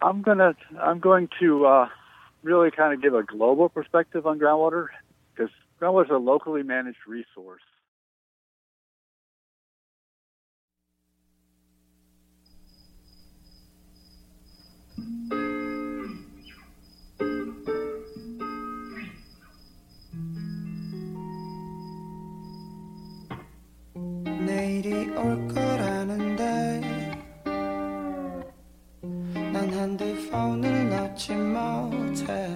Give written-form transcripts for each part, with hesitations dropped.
I'm going to really kind of give a global perspective on groundwater, because groundwater is a locally managed resource. 내일이 올 거라는데 난 핸드폰을 놓지 못해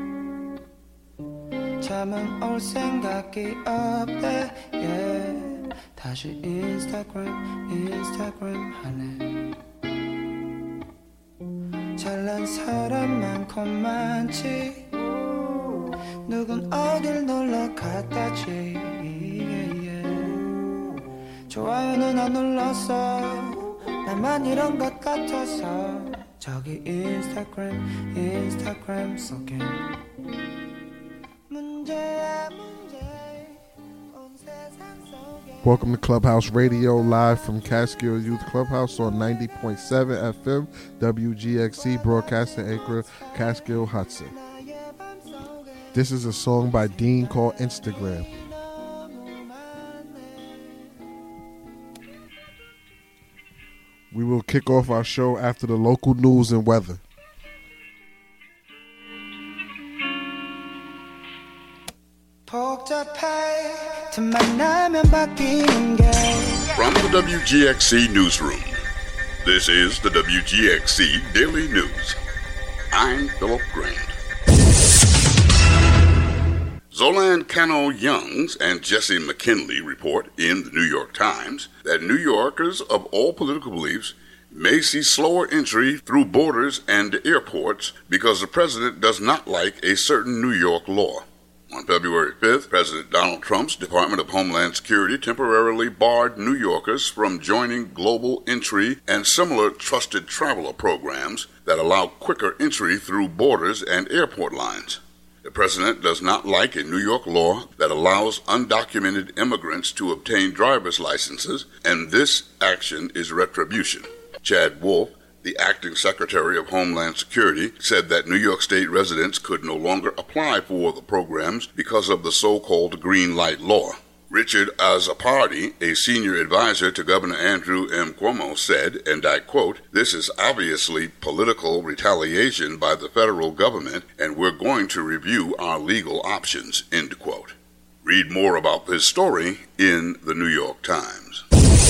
잠은 올 생각이 없대 yeah. 다시 인스타그램 하네 잘난 사람 많고 많지 누군 어딜 놀러 갔다지 좋아요는 안 눌렀어 나만 이런 것 같아서 저기 인스타그램 속에 문제야 온 세상 속에. Welcome to Clubhouse Radio, live from Catskill Youth Clubhouse on 90.7 FM WGXC, broadcasting anchor Catskill Hudson. This is a song by Dean called Instagram. We will kick off our show after the local news and weather. From the WGXC Newsroom, this is the WGXC Daily News. I'm Philip Grant. Zolan Kano-Youngs and Jesse McKinley report in the New York Times that New Yorkers of all political beliefs may see slower entry through borders and airports because the president does not like a certain New York law. On February 5th, President Donald Trump's Department of Homeland Security temporarily barred New Yorkers from joining global entry and similar trusted traveler programs that allow quicker entry through borders and airport lines. The president does not like a New York law that allows undocumented immigrants to obtain driver's licenses, and this action is retribution. Chad Wolf, the acting Secretary of Homeland Security, said that New York State residents could no longer apply for the programs because of the so-called green light law. Richard Azzopardi, a senior advisor to Governor Andrew M. Cuomo, said, and I quote, "This is obviously political retaliation by the federal government, and we're going to review our legal options," end quote. Read more about this story in the New York Times.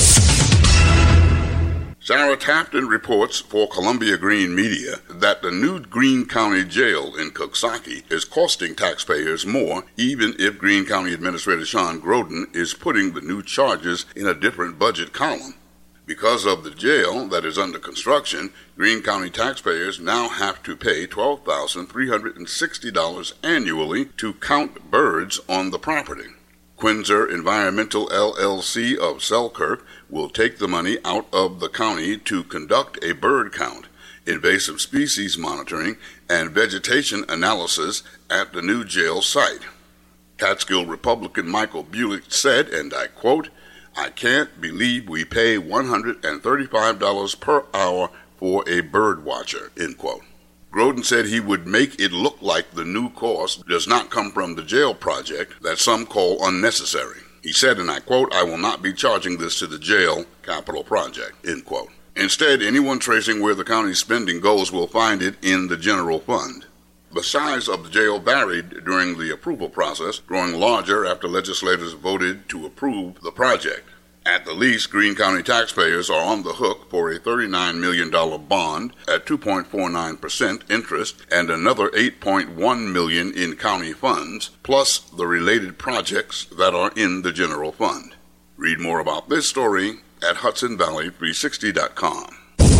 Sarah Tafton reports for Columbia Green Media that the new Greene County Jail in Coxsackie is costing taxpayers more, even if Greene County Administrator Sean Groden is putting the new charges in a different budget column. Because of the jail that is under construction, Greene County taxpayers now have to pay $12,360 annually to count birds on the property. Quinzer Environmental LLC of Selkirk will take the money out of the county to conduct a bird count, invasive species monitoring, and vegetation analysis at the new jail site. Catskill Republican Michael Bulick said, and I quote, "I can't believe we pay $135 per hour for a bird watcher," end quote. Groden said he would make it look like the new cost does not come from the jail project that some call unnecessary. He said, and I quote, "I will not be charging this to the jail capital project," end quote. Instead, anyone tracing where the county's spending goes will find it in the general fund. The size of the jail varied during the approval process, growing larger after legislators voted to approve the project. At the least, Greene County taxpayers are on the hook for a $39 million bond at 2.49% interest and another $8.1 million in county funds, plus the related projects that are in the general fund. Read more about this story at HudsonValley360.com.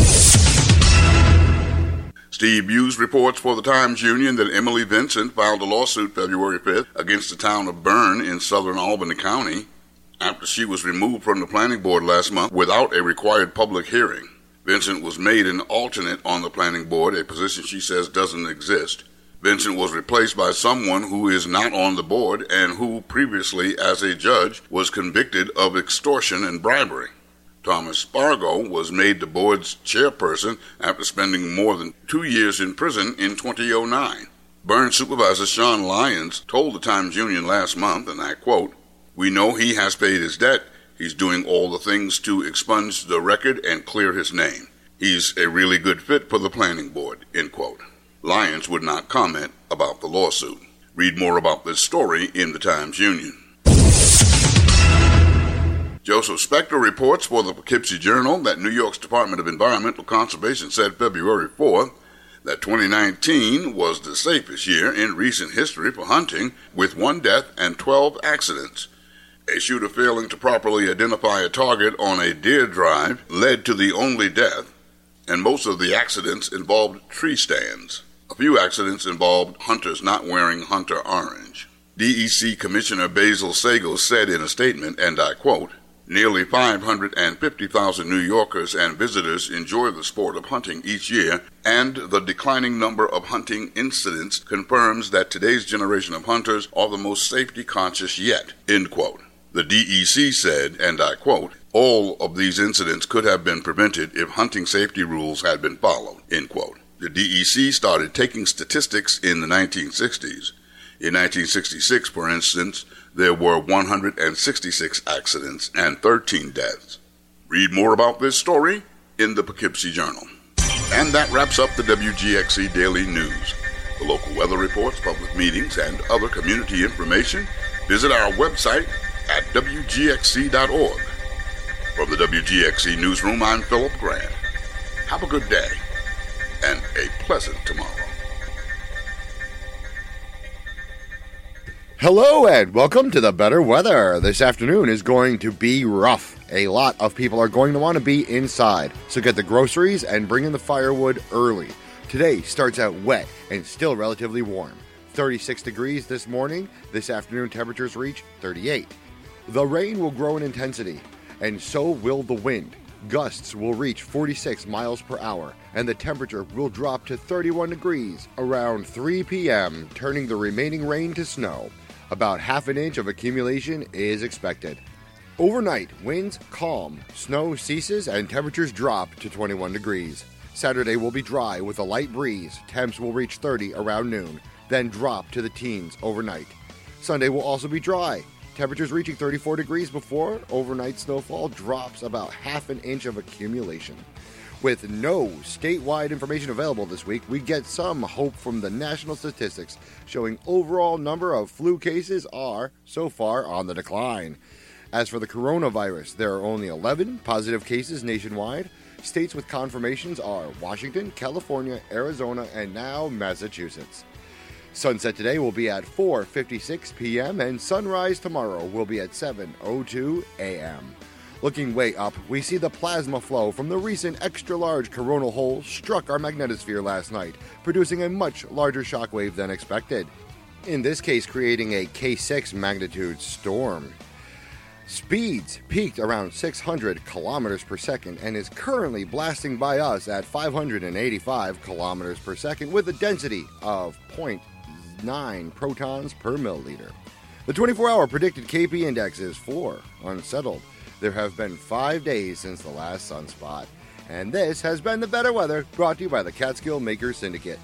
Steve Hughes reports for the Times-Union that Emily Vincent filed a lawsuit February 5th against the town of Bern in southern Albany County after she was removed from the planning board last month without a required public hearing. Vincent was made an alternate on the planning board, a position she says doesn't exist. Vincent was replaced by someone who is not on the board and who previously, as a judge, was convicted of extortion and bribery. Thomas Spargo was made the board's chairperson after spending more than 2 years in prison in 2009. Burns supervisor Sean Lyons told the Times-Union last month, and I quote, "We know he has paid his debt. He's doing all the things to expunge the record and clear his name. He's a really good fit for the planning board," end quote. Lyons would not comment about the lawsuit. Read more about this story in the Times-Union. Joseph Spector reports for the Poughkeepsie Journal that New York's Department of Environmental Conservation said February 4th that 2019 was the safest year in recent history for hunting, with 1 death and 12 accidents. A shooter failing to properly identify a target on a deer drive led to the only death, and most of the accidents involved tree stands. A few accidents involved hunters not wearing hunter orange. DEC Commissioner Basil Sago said in a statement, and I quote, "Nearly 550,000 New Yorkers and visitors enjoy the sport of hunting each year, and the declining number of hunting incidents confirms that today's generation of hunters are the most safety-conscious yet," end quote. The DEC said, and I quote, "All of these incidents could have been prevented if hunting safety rules had been followed," end quote. The DEC started taking statistics in the 1960s. In 1966, for instance, there were 166 accidents and 13 deaths. Read more about this story in the Poughkeepsie Journal. And that wraps up the WGXC Daily News. For local weather reports, public meetings, and other community information, visit our website at WGXC.org. From the WGXC Newsroom, I'm Philip Grant. Have a good day and a pleasant tomorrow. Hello and welcome to the better weather. This afternoon is going to be rough. A lot of people are going to want to be inside, so get the groceries and bring in the firewood early. Today starts out wet and still relatively warm. 36 degrees this morning. This afternoon temperatures reach 38. The rain will grow in intensity, and so will the wind. Gusts will reach 46 miles per hour, and the temperature will drop to 31 degrees around 3 p.m., turning the remaining rain to snow. About half an inch of accumulation is expected. Overnight, winds calm, snow ceases, and temperatures drop to 21 degrees. Saturday will be dry with a light breeze. Temps will reach 30 around noon, then drop to the teens overnight. Sunday will also be dry. Temperatures reaching 34 degrees before overnight snowfall drops about half an inch of accumulation. With no statewide information available this week, we get some hope from the national statistics showing overall number of flu cases are, so far, on the decline. As for the coronavirus, there are only 11 positive cases nationwide. States with confirmations are Washington, California, Arizona, and now Massachusetts. Sunset today will be at 4:56 p.m. and sunrise tomorrow will be at 7:02 a.m. Looking way up, we see the plasma flow from the recent extra-large coronal hole struck our magnetosphere last night, producing a much larger shockwave than expected. In this case, creating a K6 magnitude storm. Speeds peaked around 600 kilometers per second and is currently blasting by us at 585 kilometers per second with a density of 0.9 protons per milliliter. The 24-hour predicted KP index is 4, unsettled. There have been 5 days since the last sunspot. And this has been the better weather, brought to you by the Catskill Makers Syndicate.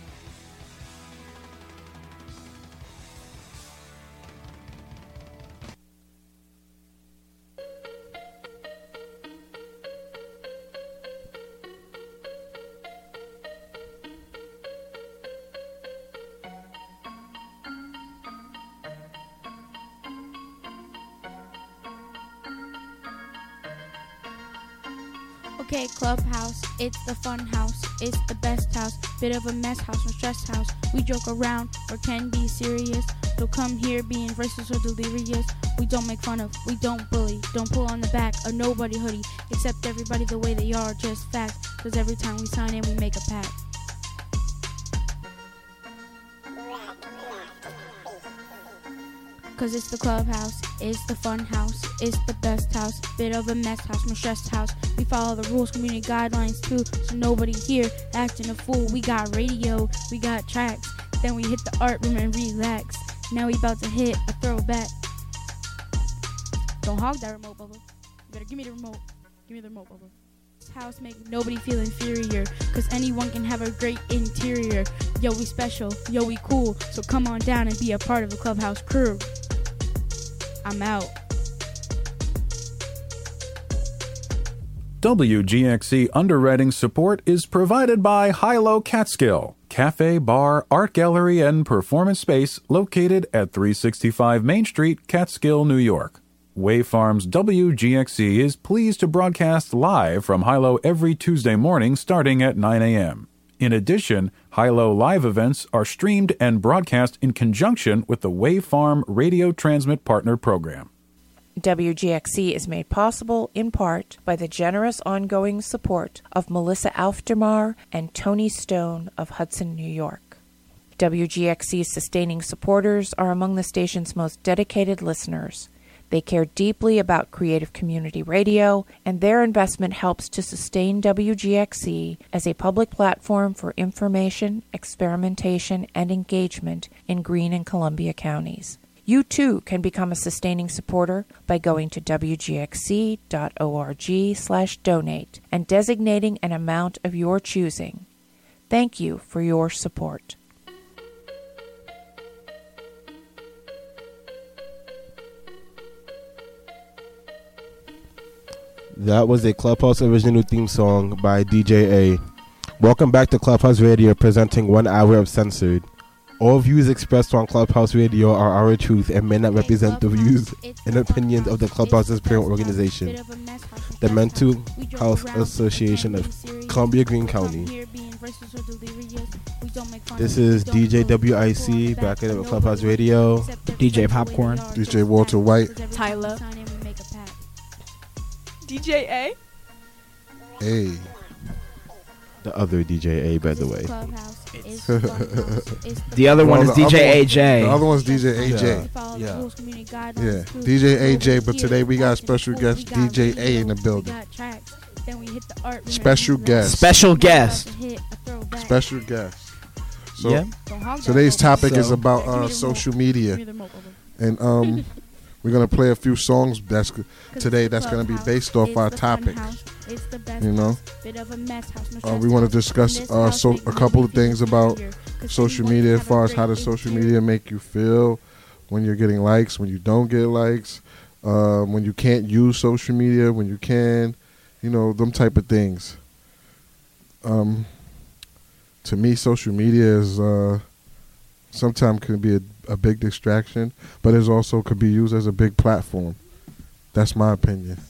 Okay, Clubhouse, it's the fun house, it's the best house, bit of a mess house, no stress house. We joke around or can be serious, so come here being racist or delirious. We don't make fun of, we don't bully, don't pull on the back of nobody hoodie, accept everybody the way they are, just facts, cause every time we sign in we make a pact. Cause it's the clubhouse, it's the fun house, it's the best house, bit of a mess house, no stress house. We follow the rules, community guidelines too, so nobody here acting a fool. We got radio, we got tracks, then we hit the art room and relax. Now we about to hit a throwback. Don't hog that remote, Bubba. You better give me the remote. Give me the remote, Bubba. This house make nobody feel inferior, cause anyone can have a great interior. Yo, we special, yo, we cool, so come on down and be a part of the Clubhouse crew. I'm out. WGXC underwriting support is provided by Hilo Catskill, cafe, bar, art gallery, and performance space located at 365 Main Street, Catskill, New York. Wave Farms WGXC is pleased to broadcast live from Hilo every Tuesday morning starting at 9 a.m. In addition, Hilo live events are streamed and broadcast in conjunction with the Wave Farm Radio Transmit Partner Program. WGXC is made possible in part by the generous ongoing support of Melissa Aufdermar and Tony Stone of Hudson, New York. WGXC's sustaining supporters are among the station's most dedicated listeners. They care deeply about creative community radio, and their investment helps to sustain WGXC as a public platform for information, experimentation, and engagement in Greene and Columbia counties. You too can become a sustaining supporter by going to wgxc.org/donate and designating an amount of your choosing. Thank you for your support. That was a Clubhouse original theme song by DJ A. Welcome back to Clubhouse Radio, presenting 1 hour of Censored. All views expressed on Clubhouse Radio are our truth and may not represent the views and opinions of the Clubhouse's parent organization, the Mental Health Association of Columbia Greene County. This is DJ WIC back at Clubhouse Radio. DJ Popcorn. DJ Walter White. Tyler. DJ A. Hey. The other DJ A, by the way. The other one is DJ AJ. The other one's DJ AJ. Yeah. DJ AJ, but today we got special guest DJ A in the building. Special guest. Special guest. Special guest. So today's topic is about social media. And we're going to play a few songs that's going to be based off our topic. You know, we want to discuss a couple of things about social media, as far as how does social media make you feel when you're getting likes, when you don't get likes, when you can't use social media, when you can, you know, them type of things. To me, social media is sometimes can be a big distraction, but it also could be used as a big platform. That's my opinion.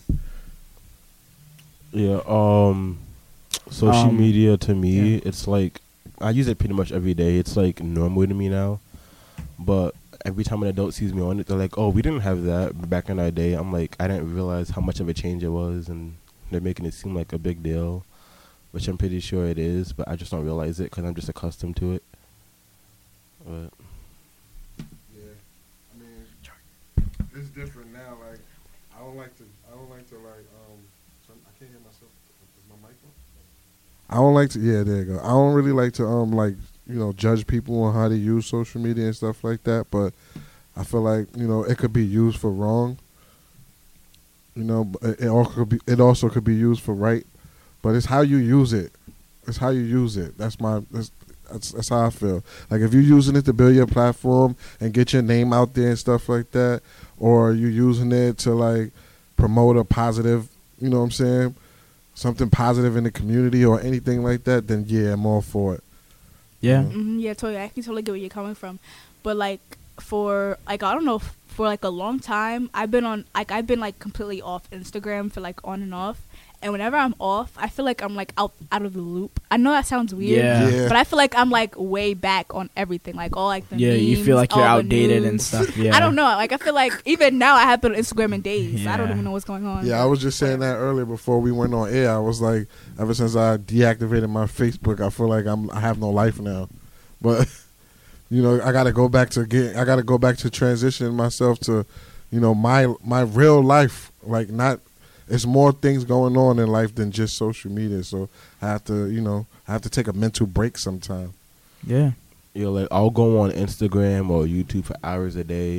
Yeah, social media to me, it's like, I use it pretty much every day. It's like normal to me now. But every time an adult sees me on it, they're like, oh, we didn't have that back in our day. I'm like, I didn't realize how much of a change it was, and they're making it seem like a big deal, which I'm pretty sure it is, but I just don't realize it because I'm just accustomed to it. But yeah, I mean, it's different now. Like, I don't like to I can't hear myself. Is my mic on? I don't like to. Yeah, there you go. I don't really like to like, you know, judge people on how to use social media and stuff like that. But I feel like, you know, it could be used for wrong. You know, but it also could be used for right. But it's how you use it. It's how you use it. That's how I feel. Like, if you're using it to build your platform and get your name out there and stuff like that, or you're using it to like promote a positive, you know what I'm saying, something positive in the community or anything like that, then yeah, I'm all for it. Yeah. Yeah, totally. I can totally get where you're coming from. But like, for like, I don't know, for like a long time, I've been completely off Instagram for like on and off. And whenever I'm off, I feel like I'm like out of the loop. I know that sounds weird, but I feel like I'm like way back on everything, like all like the memes, you feel like you're outdated and stuff. Yeah, I don't know. Like, I feel like even now I haven't been on Instagram in days. I don't even know what's going on. Yeah, I was just saying that earlier before we went on air. I was like, ever since I deactivated my Facebook, I feel like I have no life now. But you know, I got to go back to transitioning myself to, you know, my real life. Like, not. It's more things going on in life than just social media. So I have to take a mental break sometime. Yeah. Like, I'll go on Instagram or YouTube for hours a day.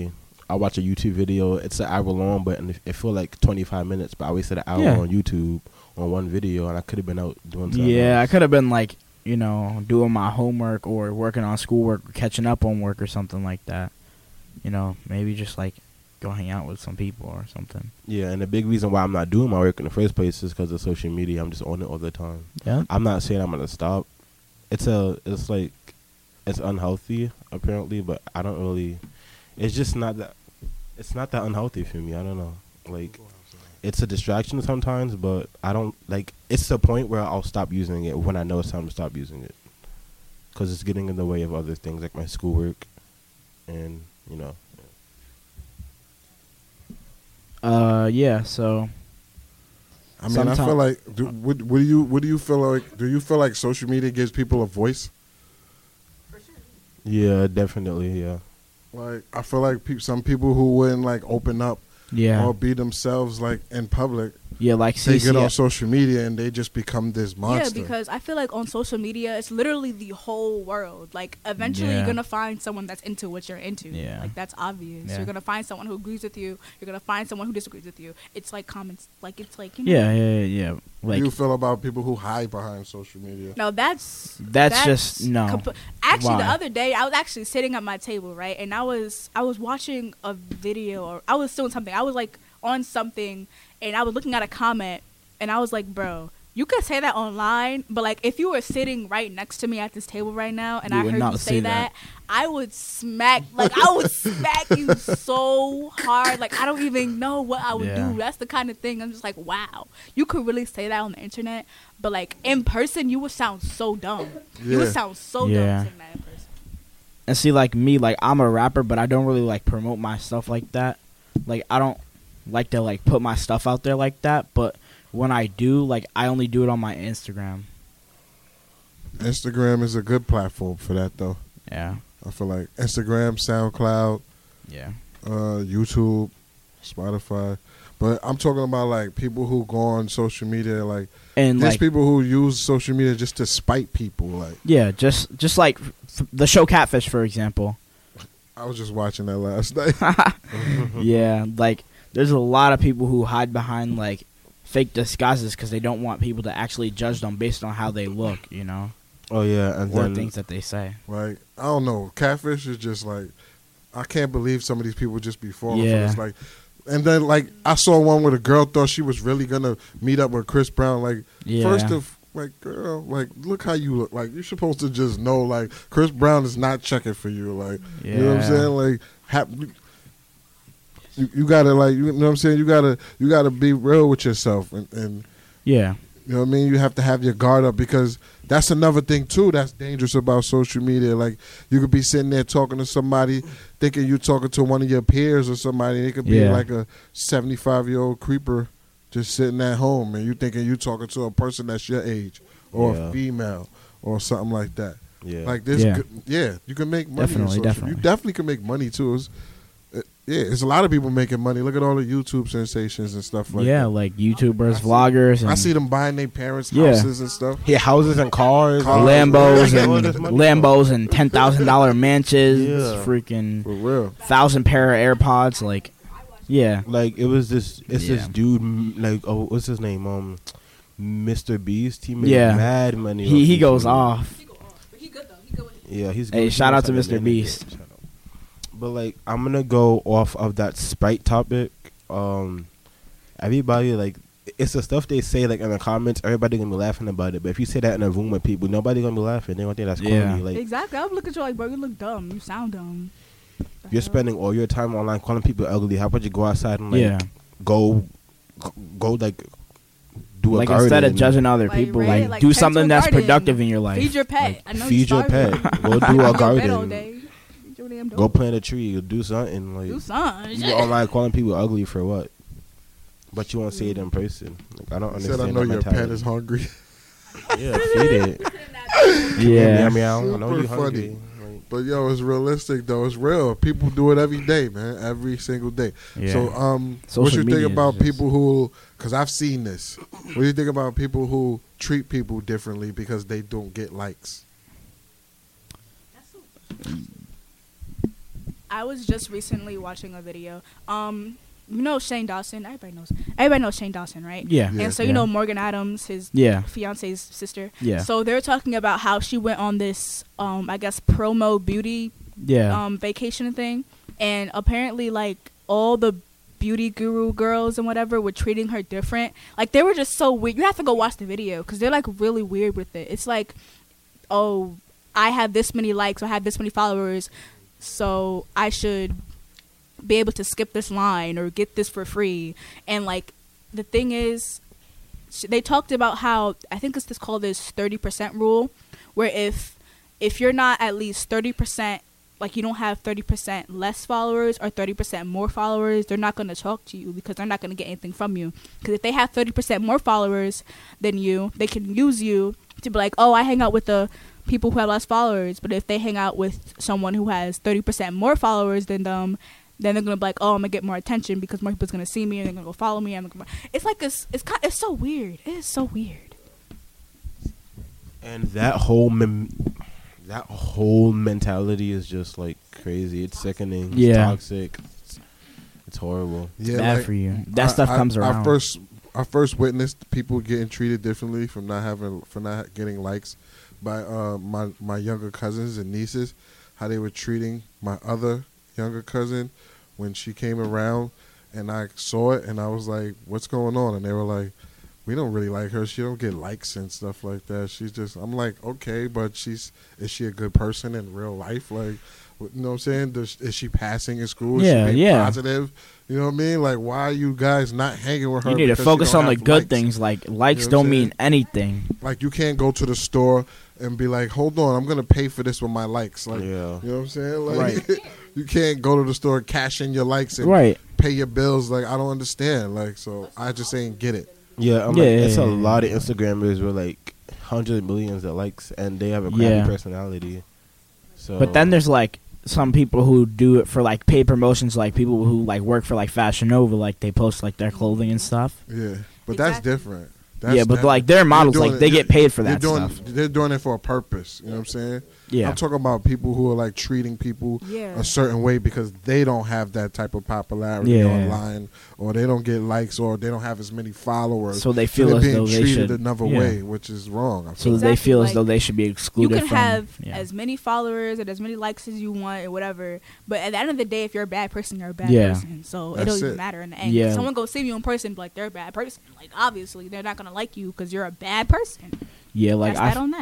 I watch a YouTube video. It's an hour long, but it feel like 25 minutes. But I wasted an hour Yeah. on YouTube on one video, and I could have been out doing something. Yeah, I else. could have been like, you know, doing my homework or working on schoolwork or catching up on work or something like that. You know, maybe just like go hang out with some people or something. Yeah, and the big reason why I'm not doing my work in the first place is because of social media. I'm just on it all the time. Yeah. I'm not saying I'm gonna stop. It's unhealthy apparently, but I don't really. It's just not that. It's not that unhealthy for me. I don't know. Like, it's a distraction sometimes, but I don't like. It's the point where I'll stop using it when I know it's time to stop using it, because it's getting in the way of other things like my schoolwork, and you know. Yeah. So. I mean, I feel like. What do you feel like? Do you feel like social media gives people a voice? Yeah, definitely. Yeah. Like, I feel like some people who wouldn't like open up, Yeah. or be themselves like in public. Yeah, like they get CC on social media and they just become this monster. Yeah, because I feel like on social media, it's literally the whole world. Like, eventually Yeah. you're going to find someone that's into what you're into. Yeah. Like, that's obvious. Yeah. You're going to find someone who agrees with you. You're going to find someone who disagrees with you. It's like comments. Like, it's like, you know. Yeah. What Like, do you feel about people who hide behind social media? No, that's just no. Actually, the Why? other day I was actually sitting at my table, right, and I was watching a video, or I was doing something. I was like on something, and I was looking at a comment, and I was like, bro, you could say that online, but like if you were sitting right next to me at this table right now, and You I would heard not you say say that. that, I would smack you so hard. Like, I don't even know what I would Yeah. do. That's the kind of thing I'm just like, wow, you could really say that on the internet, but like in person, you would sound so dumb. You would Yeah. sound so Yeah. dumb saying that in person. And see, like me, like I'm a rapper, but I don't really like promote my stuff like that. Like, I don't like to like put my stuff out there like that. But when I do, like, I only do it on my Instagram. Instagram is a good platform for that, though. Yeah. I feel like Instagram, SoundCloud, Yeah. YouTube, Spotify. But I'm talking about like people who go on social media, like And there's like, people who use social media just to spite people. Like, yeah, just like the show Catfish, for example. I was just watching that last night. Yeah, like there's a lot of people who hide behind like fake disguises because they don't want people to actually judge them based on how they look, you know, Oh yeah, and or then things that they say. Like, I don't know. Catfish is just like, I can't believe some of these people just be falling Yeah. for this. Like, and then like I saw one where the girl thought she was really gonna meet up with Chris Brown. Like, Yeah. first of like, girl, like look how you look. Like, you're supposed to just know like Chris Brown is not checking for you. Like, you know what I'm Yeah. saying? Like, you gotta like, you know what I'm saying? You gotta be real with yourself and Yeah. you know what I mean? You have to have your guard up, because that's another thing too that's dangerous about social media. Like, you could be sitting there talking to somebody thinking you're talking to one of your peers or somebody. It could be Yeah. like a 75-year-old creeper just sitting at home, and you thinking you talking to a person that's your age or Yeah. a female or something like that. yeah, Like this, Yeah. you can make money. Definitely, on social. definitely. You definitely can make money too. There's a lot of people making money. Look at all the YouTube sensations and stuff like yeah, that. like YouTubers, vloggers, and I see them buying their parents' Yeah. houses and stuff. yeah, houses and cars, Lambos All and this money. Lambos and $10,000 mansions, Yeah. freaking For real. 1,000 pair of AirPods. Like, yeah, Like it was this, it's this Yeah. dude, like what's his name, Mr. Beast. He made Yeah. mad money. he off goes YouTube. off. Yeah, he's. Hey, good. shout out He's to like Mr. an Beast. internet. But like, I'm gonna go off of that Sprite topic. Everybody like, it's the stuff they say like in the comments. Everybody gonna be laughing about it. But if you say that in a room with people, nobody gonna be laughing. They gonna think that's corny. Yeah. Like, Exactly. I would look at you like, bro, you look dumb. You sound dumb. you're spending all your time online calling people ugly. How about you go outside and like Yeah. go like do a Like, garden? instead of judging other Like, people, right? like Like, do tend to something a that's garden. productive in your life. Feed your pet. Like, I know feed your you're starving. pet. Go do a Feed your pet all garden. day. Feed your damn dog. Go plant a tree. Or do something. Like, Do something. you online calling people ugly for what? But you won't say it in person. Like, I don't He understand. said, I know that your pet mentality. is hungry. Yeah, feed it. Yeah. Meow, meow. I know Super you hungry. funny. But yo, it's realistic though. It's real. People do it every day, man. Every single day. Yeah. So, what Social you media think is about just- people who? Because I've seen this. What do you think about people who treat people differently because they don't get likes? I was just recently watching a video. You know Shane Dawson. Everybody knows Shane Dawson, right? Yeah. And so you know Morgan Adams, his fiance's sister. Yeah. So they're talking about how she went on this, I guess, promo beauty, vacation thing, and apparently like all the beauty guru girls and whatever were treating her different. Like they were just so weird. You have to go watch the video because they're like really weird with it. It's like, oh, I have this many likes, or I have this many followers, so I should be able to skip this line or get this for free. And like the thing is, they talked about how, I think it's called this 30% rule, where if you're not at least 30%, like you don't have 30% less followers or 30% more followers, they're not going to talk to you because they're not going to get anything from you. Because if they have 30% more followers than you, they can use you to be like, oh, I hang out with the people who have less followers. But if they hang out with someone who has 30% more followers than them, then they're gonna be like, oh, I'm gonna get more attention because more people's gonna see me and they're gonna go follow me. It's like it's so weird. It is so weird. And that whole mentality is just like crazy. It's sickening. It's toxic. It's horrible. It's bad for you. That stuff comes around. I first witnessed people getting treated differently for not getting likes by my younger cousins and nieces. How they were treating my other younger cousin when she came around, and I saw it and I was like, what's going on? And they were like, we don't really like her. She don't get likes and stuff like that. She's just, I'm like, okay, but is she a good person in real life? Like, you know what I'm saying? Is she passing in school? Is she being positive? You know what I mean? Like, why are you guys not hanging with her? You need to focus on the good things. Like, likes don't mean anything. Like, you can't go to the store and be like, hold on, I'm going to pay for this with my likes. Like, you know what I'm saying? Like, you can't go to the store, cash in your likes, and pay your bills. Like, I don't understand. Like, so I just ain't get it. Yeah, it's a lot of Instagrammers with like hundreds of millions of likes, and they have a crappy personality. So, but then there's like some people who do it for like paid promotions, like people who like work for like Fashion Nova, like they post like their clothing and stuff. Yeah, but that's different. But like they're models, like they get paid for that stuff. They're doing it for a purpose. You know what I'm saying? Yeah. I'm talking about people who are like treating people a certain way because they don't have that type of popularity online, or they don't get likes, or they don't have as many followers. So they feel as though they should another way, which is wrong. So they feel as though they should be excluded. You can have as many followers and as many likes as you want or whatever, but at the end of the day, if you're a bad person, you're a bad person. So it doesn't even matter in the end. If someone goes see you in person, like they're a bad person. Like obviously they're not gonna like you because you're a bad person. Yeah, like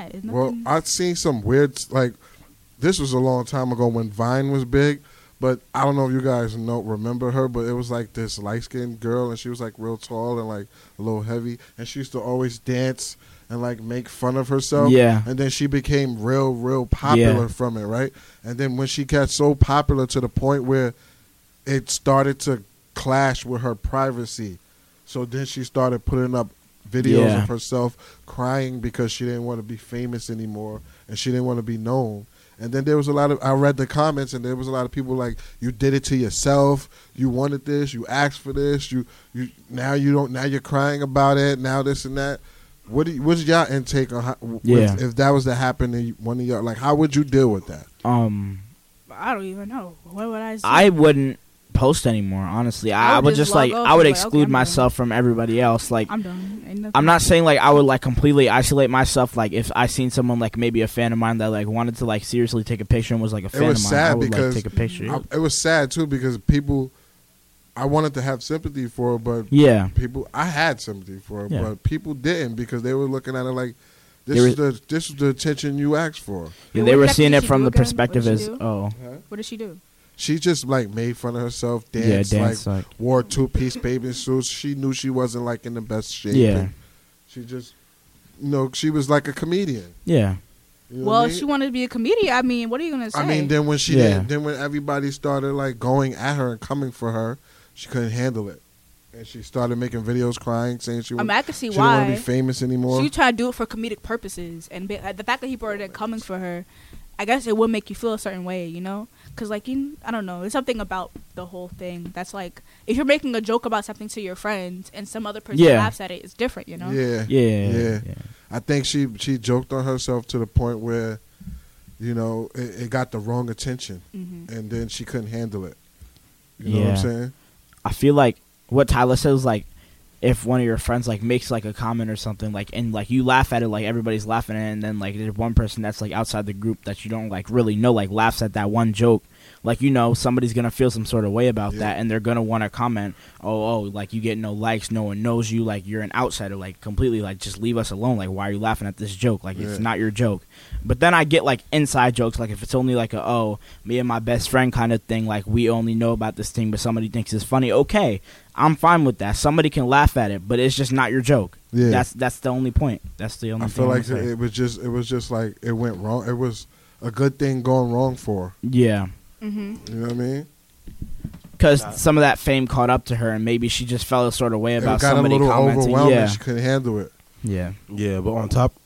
I've seen some weird, like, this was a long time ago when Vine was big, but I don't know if you guys remember her, but it was like this light-skinned girl, and she was like real tall and like a little heavy, and she used to always dance and like make fun of herself. Yeah. And then she became real popular from it, right? And then when she got so popular to the point where it started to clash with her privacy, so then she started putting up videos of herself crying because she didn't want to be famous anymore and she didn't want to be known. And then there was I read the comments, and there was a lot of people like, you did it to yourself, you wanted this, you asked for this, now you're crying about it, now this and that. What's y'all intake on if that was to happen to one of y'all? Like, how would you deal with that? I don't even know. What would I say? I wouldn't post anymore, honestly. I would just like, I would exclude myself from everybody else. Like, I'm done. I'm not saying like I would like completely isolate myself. Like, if I seen someone like maybe a fan of mine that like wanted to like seriously take a picture and was like a fan of mine, I would like take a picture. It was sad too because people, I wanted to have sympathy for her, but I had sympathy for her, but people didn't because they were looking at it like, this is the attention you asked for. Yeah, they were seeing it from the perspective as, what did she do? She just like made fun of herself, danced, like wore 2-piece bathing suits. She knew she wasn't like in the best shape. Yeah. She just, she was like a comedian. Yeah. You know well, if she wanted to be a comedian, I mean, what are you gonna say? I mean, then when then when everybody started like going at her and coming for her, she couldn't handle it, and she started making videos crying, saying I can see she why. didn't want to be famous anymore. She tried to do it for comedic purposes, and the fact that people are coming for her, I guess it would make you feel a certain way, you know? Because, like, I don't know. There's something about the whole thing that's like, if you're making a joke about something to your friends and some other person laughs at it, it's different, you know? Yeah. I think she joked on herself to the point where you know, it got the wrong attention, and then she couldn't handle it. You know what I'm saying? I feel like what Tyler says, like, if one of your friends like makes like a comment or something, like, and like you laugh at it, like everybody's laughing at it, and then like there's one person that's like outside the group that you don't like really know, like laughs at that one joke, like, you know, somebody's gonna feel some sort of way about that, and they're gonna want to comment, oh, like you get no likes, no one knows you, like you're an outsider, like completely, like just leave us alone, like why are you laughing at this joke, like it's not your joke. But then I get like inside jokes, like if it's only like me and my best friend kind of thing, like we only know about this thing, but somebody thinks it's funny. Okay, I'm fine with that. Somebody can laugh at it, but it's just not your joke. Yeah, that's the only point. That's the only. I feel like it was just like it went wrong. It was a good thing going wrong for her. Yeah. You know what I mean? Because some of that fame caught up to her, and maybe she just felt a sort of way about somebody commenting. It got a little overwhelming. She couldn't handle it. Yeah. Yeah, but on top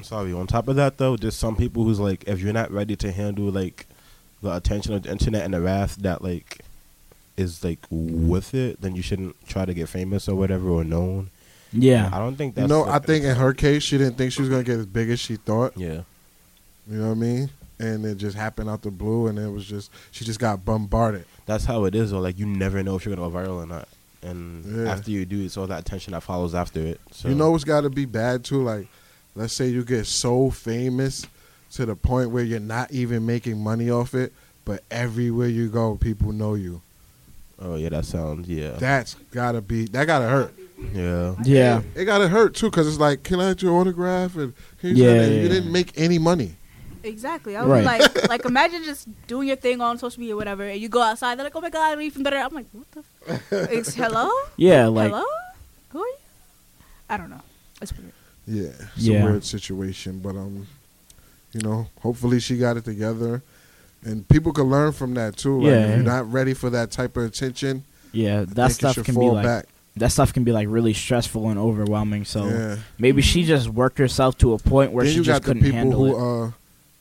of that though, there's some people who's like, if you're not ready to handle like the attention of the internet and the wrath that like is like with it, then you shouldn't try to get famous or whatever or known. Yeah. I don't think that's... You know, I think in her case, she didn't think she was going to get as big as she thought. Yeah. You know what I mean? And it just happened out the blue, and it was just, she just got bombarded. That's how it is, though. Like, you never know if you're going to go viral or not. And after you do, it's all that attention that follows after it. So. You know what's got to be bad, too? Like, let's say you get so famous to the point where you're not even making money off it, but everywhere you go, people know you. Oh, yeah, that sounds, That's got to be, that got to hurt. Yeah. Yeah. It got to hurt, too, because it's like, can I have your autograph? And can you say that? You didn't make any money. Exactly. I was like imagine just doing your thing on social media or whatever, and you go outside, they're like, oh my God, I'm even better. I'm like, what the f-? Hello? Yeah, like... Hello? Who are you? I don't know. It's weird. Yeah. It's a weird situation, but, you know, hopefully she got it together. And people can learn from that, too. Like, if you're not ready for that type of attention, that stuff can be like... Back. That stuff can be like really stressful and overwhelming. So maybe she just worked herself to a point where she just couldn't handle it.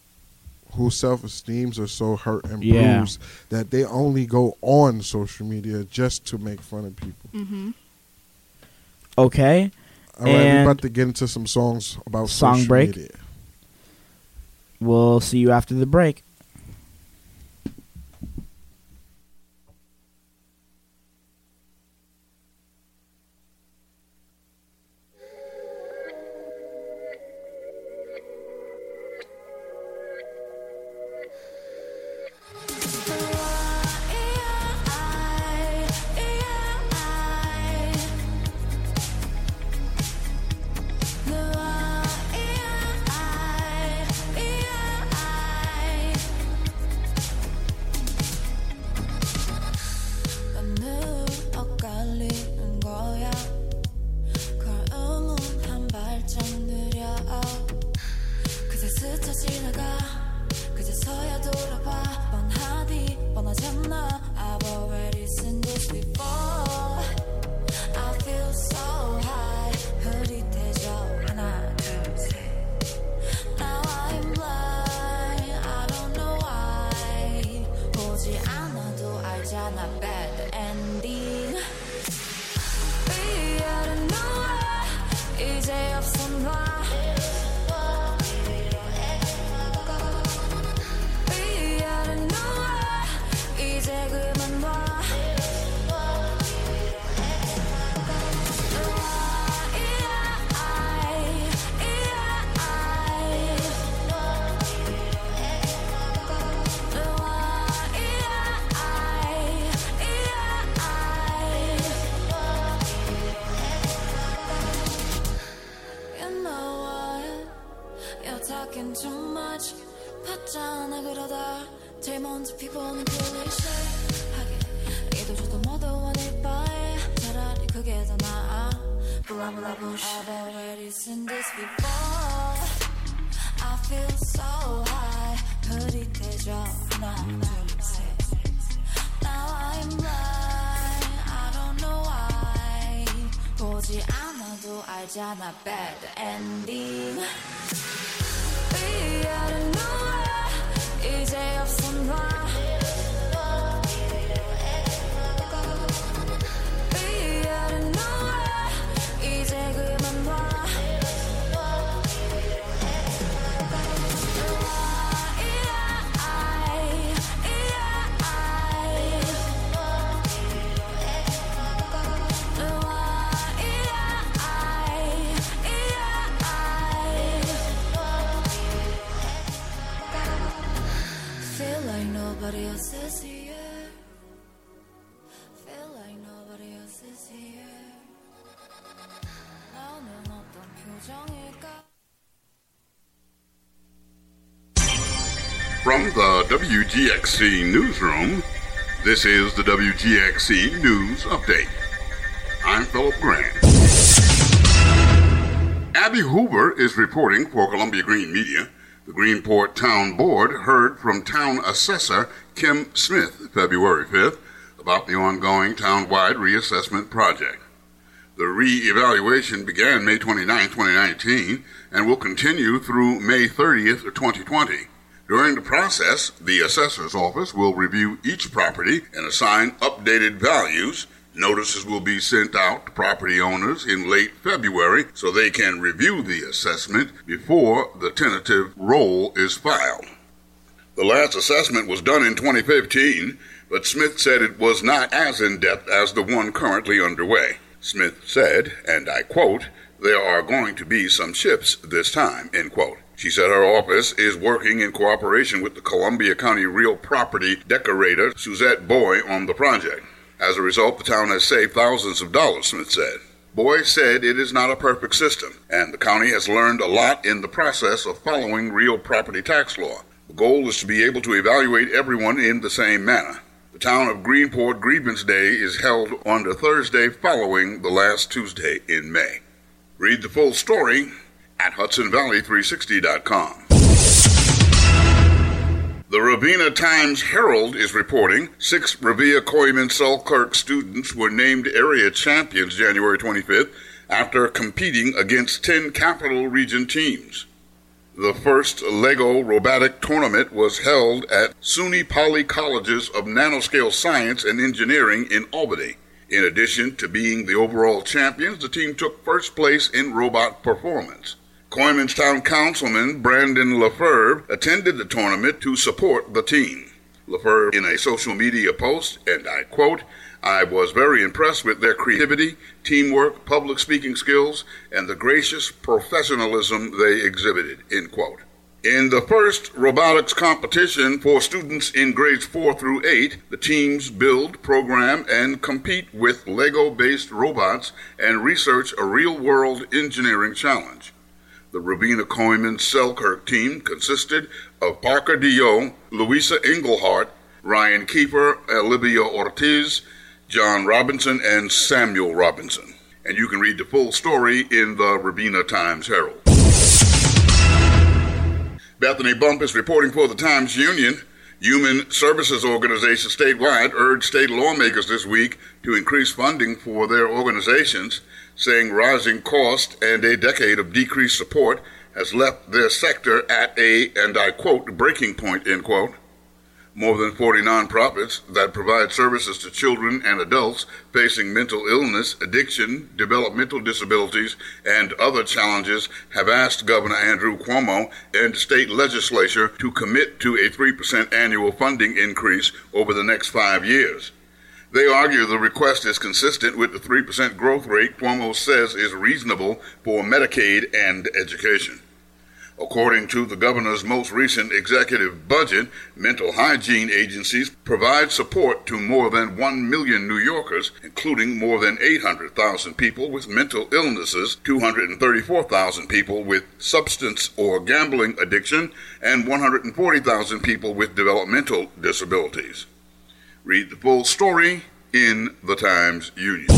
Whose self-esteems are so hurt and bruised that they only go on social media just to make fun of people. Mm-hmm. Okay. All right, we're about to get into some songs about social media. We'll see you after the break. Bad ending. We out of nowhere. 이제 없어 나. We out of nowhere. 이제 그만 놔. nobody else is here. Feel like nobody else is here. 나는 어떤 표정일까? From the WGXC newsroom, this is the WGXC News Update. I'm Philip Grant. Abby Hoover is reporting for Columbia Green Media. The Greenport Town Board heard from Town Assessor Kim Smith February 5th about the ongoing town-wide reassessment project. The re-evaluation began May 29, 2019, and will continue through May 30th, 2020. During the process, the assessor's office will review each property and assign updated values. Notices will be sent out to property owners in late February so they can review the assessment before the tentative roll is filed. The last assessment was done in 2015, but Smith said it was not as in-depth as the one currently underway. Smith said, and I quote, "There are going to be some shifts this time," end quote. She said her office is working in cooperation with the Columbia County real property decorator Suzette Boy on the project. As a result, the town has saved thousands of dollars, Smith said. Boy said it is not a perfect system, and the county has learned a lot in the process of following real property tax law. The goal is to be able to evaluate everyone in the same manner. The town of Greenport Grievance Day is held on the Thursday following the last Tuesday in May. Read the full story at HudsonValley360.com. The Ravenna Times-Herald is reporting 6 Revere Coiman Selkirk students were named area champions January 25th after competing against 10 Capital Region teams. The first LEGO robotic tournament was held at SUNY Poly Colleges of Nanoscale Science and Engineering in Albany. In addition to being the overall champions, the team took first place in robot performance. Coiman's town councilman Brandon Lefebvre attended the tournament to support the team. Lefebvre in a social media post, and I quote, "I was very impressed with their creativity, teamwork, public speaking skills, and the gracious professionalism they exhibited," end quote. In the first robotics competition for students in grades 4 through 8, the teams build, program, and compete with Lego-based robots and research a real-world engineering challenge. The Ravenna Coiman Selkirk team consisted of Parker Dio, Louisa Englehart, Ryan Kiefer, Olivia Ortiz, John Robinson, and Samuel Robinson. And you can read the full story in the Ravenna Times-Herald. Bethany Bump is reporting for the Times-Union. Human Services Organizations statewide urged state lawmakers this week to increase funding for their organizations, saying rising cost and a decade of decreased support has left their sector at a, and I quote, breaking point, end quote. More than 40 nonprofits that provide services to children and adults facing mental illness, addiction, developmental disabilities, and other challenges have asked Governor Andrew Cuomo and the state legislature to commit to a 3% annual funding increase over the next 5 years. They argue the request is consistent with the 3% growth rate Cuomo says is reasonable for Medicaid and education. According to the governor's most recent executive budget, mental hygiene agencies provide support to more than 1 million New Yorkers, including more than 800,000 people with mental illnesses, 234,000 people with substance or gambling addiction, and 140,000 people with developmental disabilities. Read the full story in the Times-Union.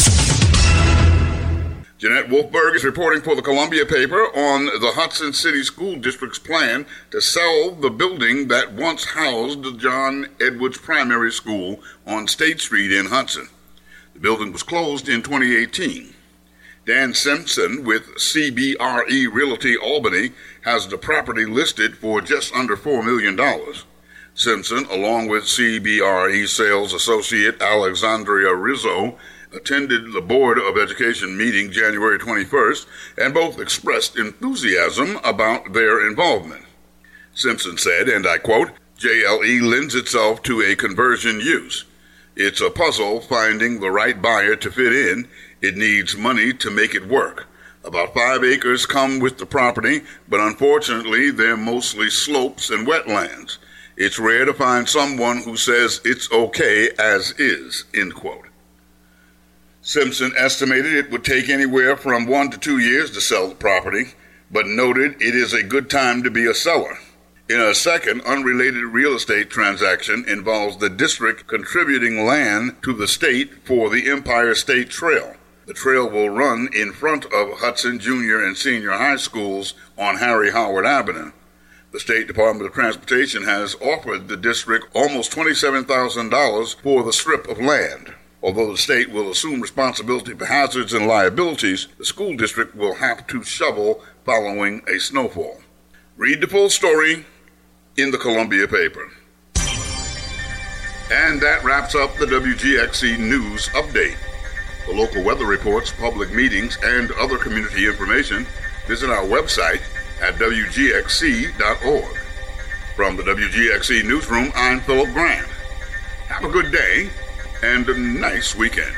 Jeanette Wolfberg is reporting for the Columbia paper on the Hudson City School District's plan to sell the building that once housed the John Edwards Primary School on State Street in Hudson. The building was closed in 2018. Dan Simpson with CBRE Realty Albany has the property listed for just under $4 million. Simpson, along with CBRE sales associate Alexandria Rizzo, attended the Board of Education meeting January 21st, and both expressed enthusiasm about their involvement. Simpson said, and I quote, "JLE lends itself to a conversion use. It's a puzzle finding the right buyer to fit in. It needs money to make it work. About 5 acres come with the property, but unfortunately they're mostly slopes and wetlands. It's rare to find someone who says it's okay as is, end quote. Simpson estimated it would take anywhere from 1 to 2 years to sell the property, but noted it is a good time to be a seller. In a second unrelated real estate transaction involves the district contributing land to the state for the Empire State Trail. The trail will run in front of Hudson Junior and Senior High Schools on Harry Howard Avenue. The State Department of Transportation has offered the district almost $27,000 for the strip of land. Although the state will assume responsibility for hazards and liabilities, the school district will have to shovel following a snowfall. Read the full story in the Columbia paper. And that wraps up the WGXC News Update. For local weather reports, public meetings, and other community information, visit our website at WGXC.org. From the WGXC Newsroom, I'm Philip Grant. Have a good day and a nice weekend.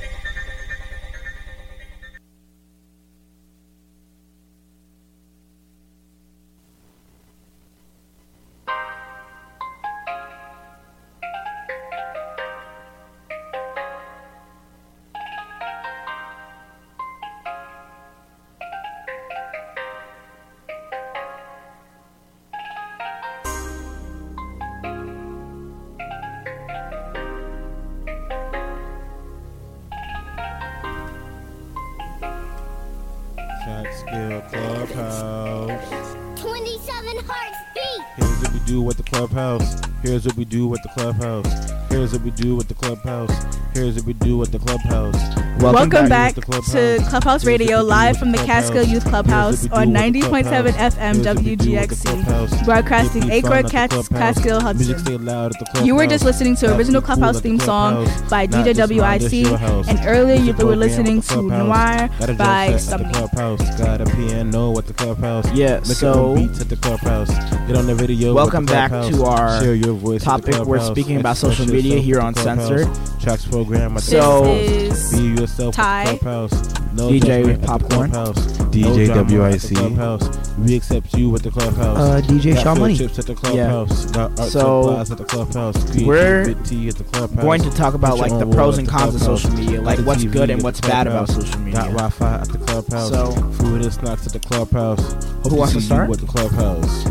Catskill Clubhouse. 27 hearts beat. Here's what we do with the Clubhouse. Here's what we do with the Clubhouse. Here's what we do with the Clubhouse. Here's what we do with the Clubhouse. Welcome back to Clubhouse Radio, live from the Catskill Youth Clubhouse on 90.7 FM WGXC, broadcasting Acre, Catskill, Hudson. You were just listening to original Clubhouse theme song by DJ WIC, and earlier you were listening to Noir by Sumney. Got a piano at the Clubhouse. Yeah, so get on the video. Welcome back to our topic. We're speaking about social media here on Censored. Tracks program. So be yourself. Ty, DJ Popcorn, DJ WIC. We accept you with the Clubhouse. DJ Shaw Money. Yeah. So we're going to talk about like the pros and cons of social media, like what's good and what's bad about social media. Wi-Fi at the Clubhouse. So food and snacks at the Clubhouse. Who wants to start? With the Clubhouse.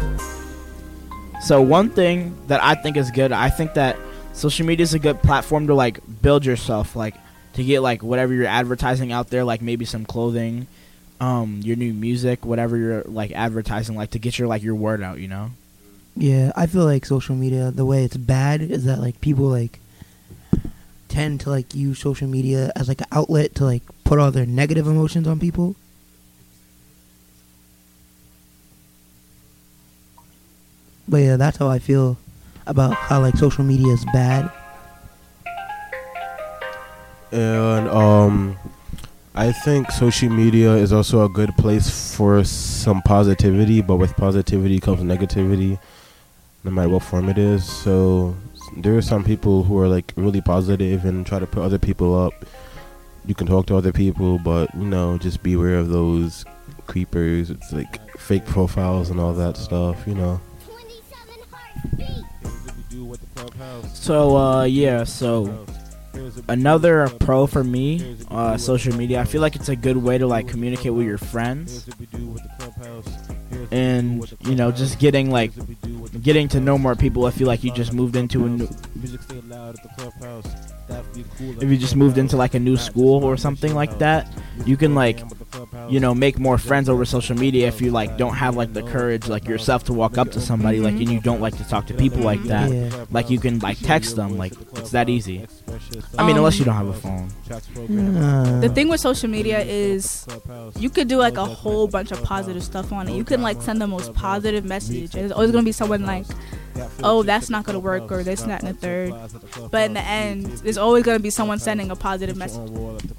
So one thing that I think is good, I think that social media is a good platform to like build yourself, like to get like whatever you're advertising out there, like maybe some clothing, your new music, whatever you're like advertising, like to get your like your word out, you know? Yeah, I feel like social media, the way it's bad is that like people like tend to like use social media as like an outlet to like put all their negative emotions on people. But yeah, that's how I feel about how like social media is bad. And I think social media is also a good place for some positivity, but with positivity comes negativity, no matter what form it is. So there are some people who are like really positive and try to put other people up. You can talk to other people, but you know, just be aware of those creepers. It's like fake profiles and all that stuff, you know. So so another pro for me, social media, I feel like it's a good way to like communicate with your friends, and you know, just getting to know more people. I feel like you just moved into a new, if you just moved into like a new school or something like that, you can like, you know, make more friends over social media if you like don't have like the courage like yourself to walk up to somebody like, and you don't like to talk to people like that. Yeah. Like you can like text them, like it's that easy. I mean, unless you don't have a phone. The thing with social media is you could do like a whole bunch of positive stuff on it. You can like send the most positive message, and there's always gonna be someone like, oh, that's not gonna work, or this, that, and the third. But in the end, there's always gonna be someone sending a positive message.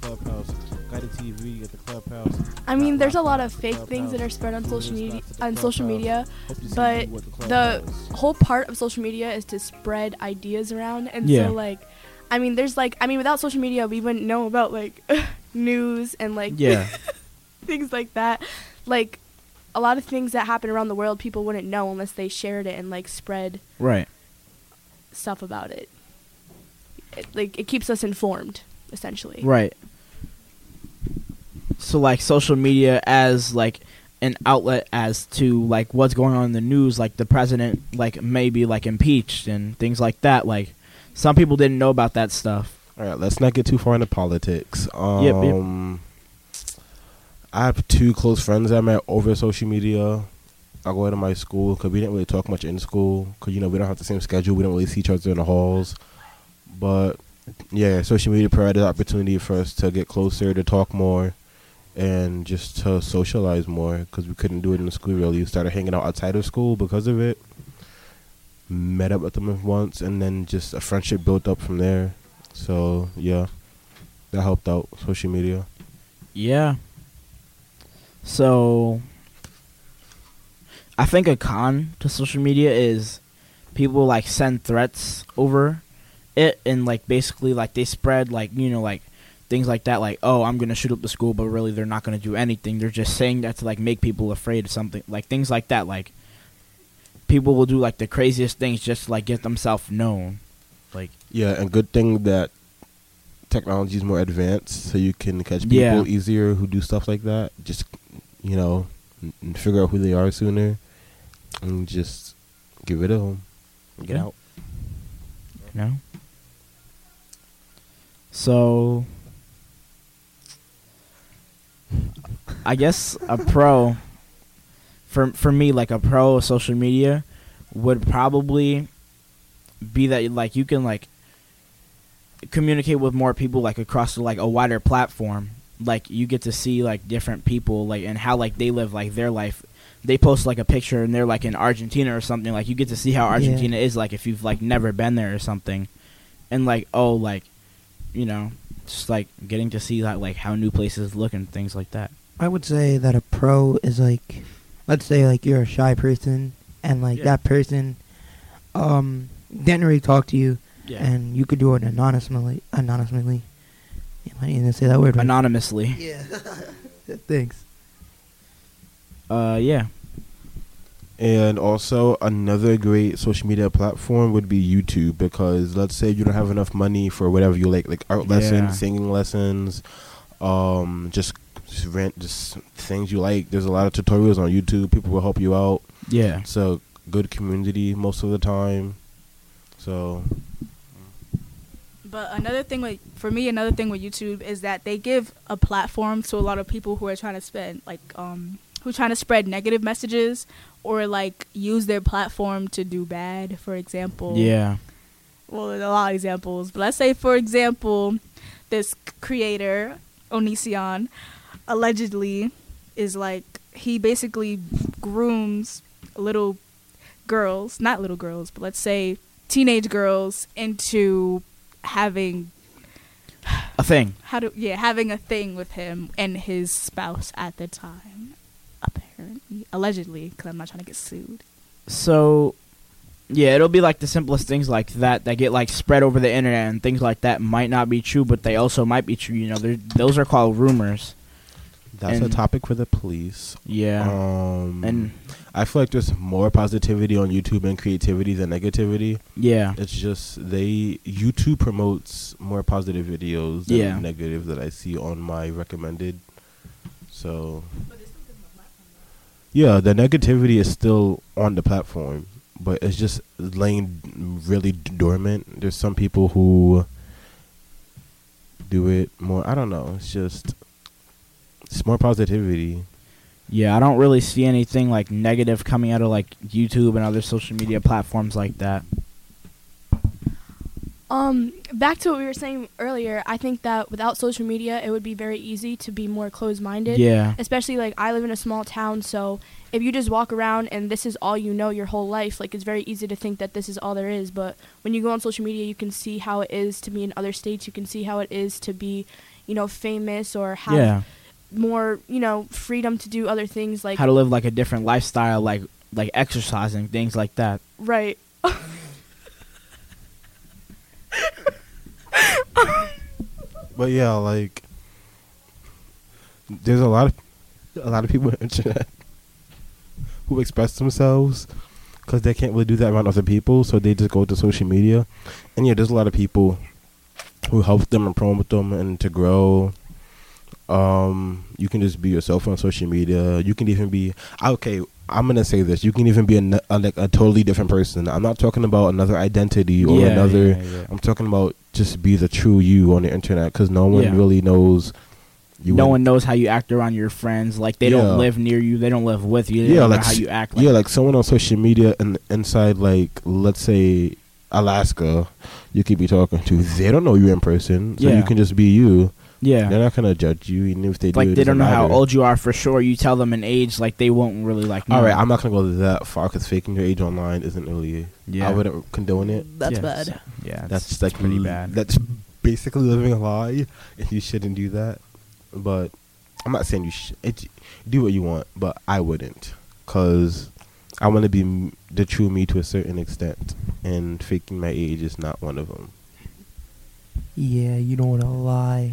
I mean, there's a lot of fake things that are spread on social media, but the whole part of social media is to spread ideas around. And so like, I mean, without social media, we wouldn't know about like news and like things like that. Like a lot of things that happen around the world, people wouldn't know unless they shared it and like spread stuff about it. It keeps us informed, essentially. Right. So like social media as like an outlet as to like what's going on in the news, like the president like maybe like impeached and things like that. Like some people didn't know about that stuff. All right, let's not get too far into politics. Yep. I have 2 close friends I met over social media. I go into my school because we didn't really talk much in school because, we don't have the same schedule. We don't really see each other in the halls. But, yeah, social media provided the opportunity for us to get closer, to talk more, and just to socialize more because we couldn't do it in the school really. We started hanging out outside of school because of it. Met up with them once, and then just a friendship built up from there. So, yeah, that helped out, social media. Yeah. So, I think a con to social media is people, like, send threats over it, and, like, basically, like, they spread, like, like, things like that, like, oh, I'm going to shoot up the school, but really they're not going to do anything. They're just saying that to, like, make people afraid of something. Like, things like that, like, people will do, like, the craziest things just to, like, get themselves known. Like, yeah, and good thing that technology is more advanced, so you can catch people easier who do stuff like that. Just, and figure out who they are sooner, and just get rid of them. Get out. So, I guess a pro, for me, like a pro of social media would probably be that, like, you can, like, communicate with more people, like, across, like, a wider platform. Like, you get to see, like, different people, like, and how, like, they live, like, their life. They post, like, a picture and they're, like, in Argentina or something. Like, you get to see how Argentina is, like, if you've, like, never been there or something. And, like, oh, like, just, like, getting to see, like, how new places look and things like that. I would say that a pro is, like, let's say, like, you're a shy person, and, like, that person didn't really talk to you, and you could do it anonymously. Yeah, I didn't even say that word right. Anonymously. Yeah. Thanks. Yeah. And also, another great social media platform would be YouTube, because let's say you don't have enough money for whatever you like art lessons, singing lessons, just things you like. There's a lot of tutorials on YouTube. People will help you out. Yeah. It's a good community most of the time. So. But another thing with YouTube is that they give a platform to a lot of people who are trying to spread, like, who are trying to spread negative messages or, like, use their platform to do bad, for example. Yeah. Well, there's a lot of examples. But let's say, for example, this creator, Onision, allegedly is, like, he basically grooms little girls, not little girls, but let's say teenage girls into having a thing. Having a thing with him and his spouse at the time. Apparently, allegedly, because I'm not trying to get sued. So, yeah, it'll be like the simplest things like that get, like, spread over the internet, and things like that might not be true, but they also might be true. Those are called rumors. That's a topic for the police. Yeah. And I feel like there's more positivity on YouTube and creativity than negativity. Yeah. It's just YouTube promotes more positive videos than negative that I see on my recommended. So, yeah, the negativity is still on the platform, but it's just laying really dormant. There's some people who do it more. I don't know. It's more positivity. Yeah, I don't really see anything, like, negative coming out of, like, YouTube and other social media platforms like that. Back to what we were saying earlier, I think that without social media, it would be very easy to be more closed-minded. Yeah. Especially, like, I live in a small town, so if you just walk around and this is all you know your whole life, like, it's very easy to think that this is all there is. But when you go on social media, you can see how it is to be in other states. You can see how it is to be, famous or have more, freedom to do other things, like how to live, like, a different lifestyle, like exercising, things like that. Right. But yeah, like, there's a lot of people on the internet who express themselves, because they can't really do that around other people, so they just go to social media. And yeah, there's a lot of people who help them and promote them and to grow. You can just be yourself on social media. You can even be okay. I'm gonna say this. You can even be like a totally different person. I'm not talking about another identity or another. Yeah. I'm talking about just be the true you on the internet, because no one really knows. No one knows how you act around your friends. Like they don't live near you. They don't live with you. They don't know how you act. Like like someone on social media and inside, like let's say Alaska, you could be talking to. They don't know you in person, so you can just be you. Yeah, they're not gonna judge you, even if they do. Like they don't know how old you are for sure. You tell them an age, like they won't really like. Know. All right, I'm not gonna go that far because faking your age online isn't really. Yeah, I wouldn't condone it. That's bad. Yeah, that's like pretty bad. That's basically living a lie, and you shouldn't do that. But I'm not saying you should do what you want, but I wouldn't, because I want to be the true me to a certain extent, and faking my age is not one of them. Yeah, you don't want to lie.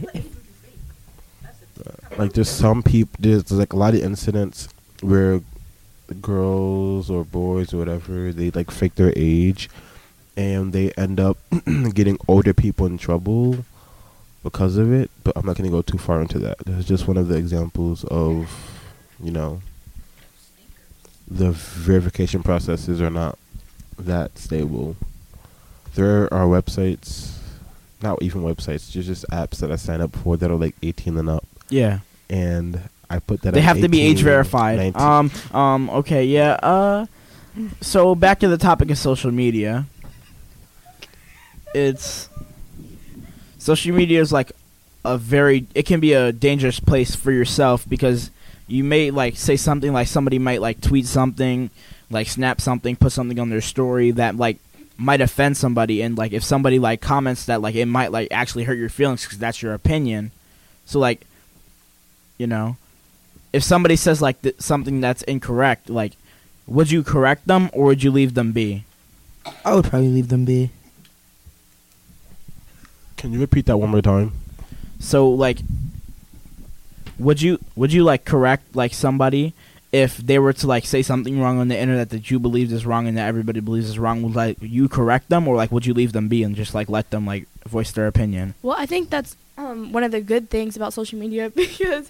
Like there's some people, there's like a lot of incidents where girls or boys or whatever, they like fake their age, and they end up getting older people in trouble because of it. But I'm not going to go too far into that. That's just one of the examples of, the verification processes are not that stable. There are websites, not even websites, just apps that I sign up for that are like 18 and up. Yeah. And I put that. They have to be 18, age verified. 19. Okay. Yeah. So back to the topic of social media. Social media is like it can be a dangerous place for yourself, because you may like say something, like somebody might like tweet something, like snap something, put something on their story that like might offend somebody, and like if somebody like comments that, like it might like actually hurt your feelings because that's your opinion. So like, if somebody says like something that's incorrect, like would you correct them or would you leave them be? I would probably leave them be. Can you repeat that one more time? So like, would you like correct like somebody if they were to like say something wrong on the internet that you believe is wrong and that everybody believes is wrong? Would like you correct them, or like would you leave them be and just like let them like voice their opinion? Well, I think that's one of the good things about social media, because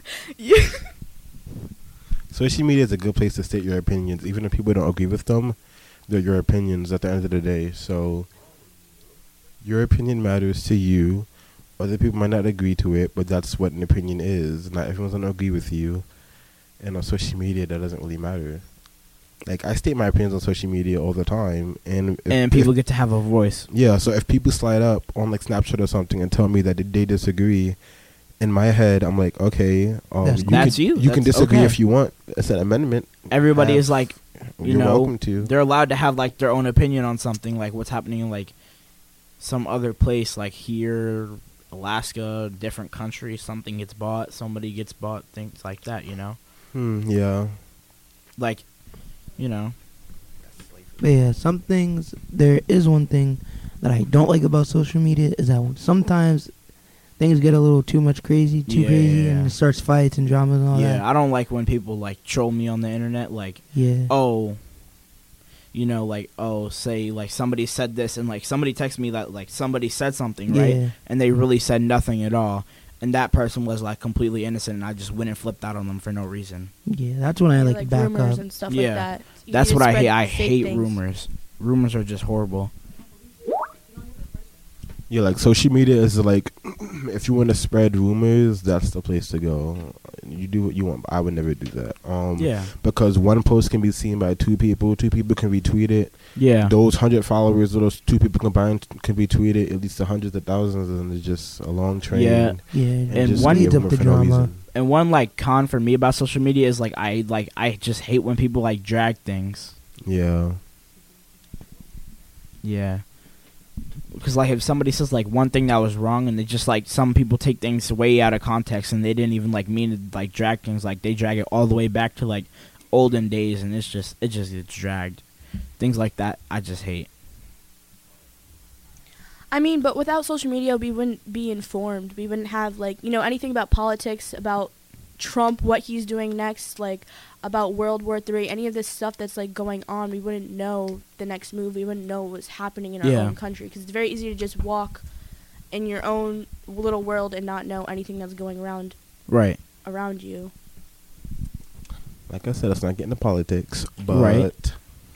social media is a good place to state your opinions, even if people don't agree with them. They're your opinions at the end of the day. So your opinion matters to you. Other people might not agree to it, but that's what an opinion is. Not everyone's going to agree with you. And on social media, that doesn't really matter. Like, I state my opinions on social media all the time. And people get to have a voice. Yeah, so if people slide up on, like, Snapchat or something and tell me that they disagree, in my head, I'm like, okay. You can disagree if you want. It's an amendment. Everybody is like, you're welcome to. They're allowed to have, like, their own opinion on something, like what's happening in, like, some other place, like here, Alaska, different country, something gets bought, somebody gets bought, things like that, Yeah. Like, But yeah, some things, there is one thing that I don't like about social media, is that sometimes things get a little too much crazy, and it starts fights and dramas and all that. Yeah, I don't like when people, like, troll me on the internet, like, say, like, somebody said this, and, like, somebody texted me that, like, somebody said something, right? And they really said nothing at all. And that person was, like, completely innocent, and I just went and flipped out on them for no reason. Yeah, that's when I like to back rumors up. And stuff like that. That's what I hate. I hate rumors. Rumors are just horrible. Yeah, like, social media is, like, if you want to spread rumors, that's the place to go. You do what you want, but I would never do that. Because one post can be seen by two people can retweet it. Yeah. Those 100 followers of those two people combined can retweet it at least to hundreds of thousands, and it's just a long train. Yeah. And one needs up the drama. And one, like, con for me about social media is, like, I just hate when people, like, drag things. Yeah. Yeah. Because, like, if somebody says, like, one thing that was wrong, and they just, like, some people take things way out of context, and they didn't even, like, mean to, like, drag things. Like, they drag it all the way back to, like, olden days, and it just gets dragged. Things like that, I just hate. I mean, but without social media, we wouldn't be informed. We wouldn't have, like, anything about politics, about Trump, what he's doing next, like, about World War III, any of this stuff that's like going on, we wouldn't know the next move. We wouldn't know what's happening in our own country, because it's very easy to just walk in your own little world and not know anything that's going around you. Like I said, let's not get into politics, but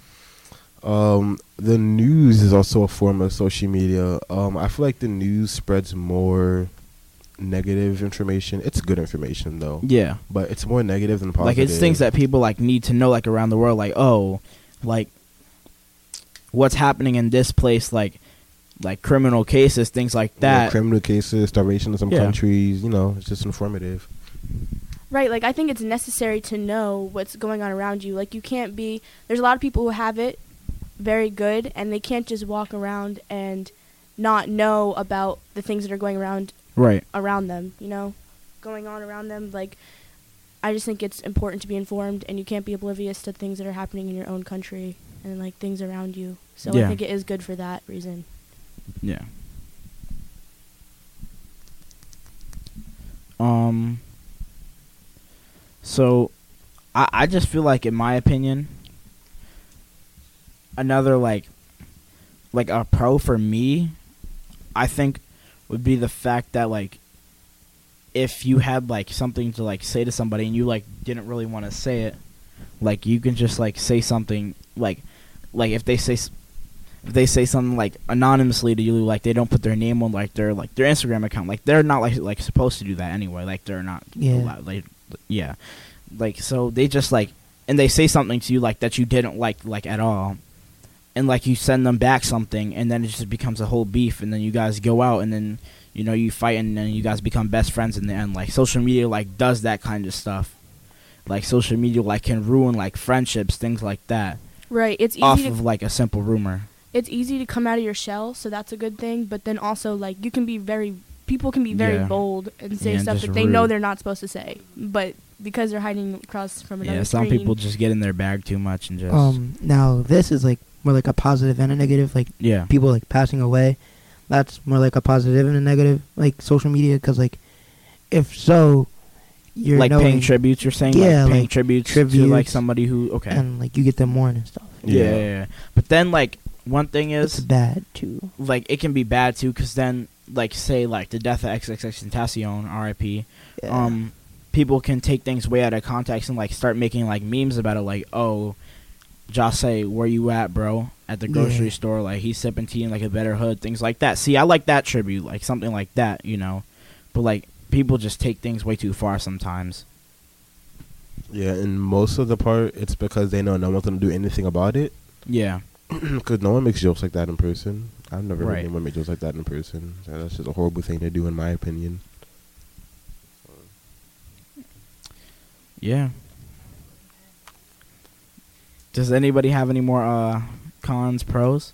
the news is also a form of social media. I feel like the news spreads more negative information. It's good information though. Yeah. But it's more negative than positive. Like it's things that people like need to know, like around the world, like, oh, like what's happening in this place, like criminal cases, things like that. Yeah, criminal cases, starvation in some countries, it's just informative. Right, like I think it's necessary to know what's going on around you. Like there's a lot of people who have it very good, and they can't just walk around and not know about the things that are going around around them, going on around them. Like, I just think it's important to be informed, and you can't be oblivious to things that are happening in your own country and like things around you. So I think it is good for that reason. Yeah. So I just feel like, in my opinion, another like a pro for me, I think, would be the fact that like if you had like something to like say to somebody and you like didn't really want to say it, like you can just like say something like if they say something like anonymously to you, like they don't put their name on like their Instagram account, like they're not like supposed to do that anyway, like they're not allowed, like so they just like, and they say something to you like that you didn't like at all, and like you send them back something, and then it just becomes a whole beef, and then you guys go out, and then you fight, and then you guys become best friends in the end. Like social media like does that kind of stuff. Like social media like can ruin like friendships, things like that. Right, it's easy off of like a simple rumor. It's easy to come out of your shell, so that's a good thing. But then also like people can be very bold and say stuff that they know they're not supposed to say, but because they're hiding across from another some screen. people just get in their bag too much and just now this is like more like a positive and a negative, like people like passing away. That's more like a positive and a negative, like social media, because like if so, you're like paying tributes. You're saying like paying tributes to like somebody who and like you get them more and stuff. Yeah. But then like one thing is, it's bad too. Like it can be bad too, because then like say like the death of XXXTentacion, R.I.P. People can take things way out of context and like start making like memes about it, like, oh, Jose, where you at, bro? At the grocery store, like he's sipping tea in like a better hood, things like that. See, I like that tribute, like something like that, But like people just take things way too far sometimes. Yeah, and most of the part, it's because they know no one's gonna do anything about it. Yeah, because no one makes jokes like that in person. I've never heard anyone make jokes like that in person. So that's just a horrible thing to do, in my opinion. Yeah. Does anybody have any more cons, pros?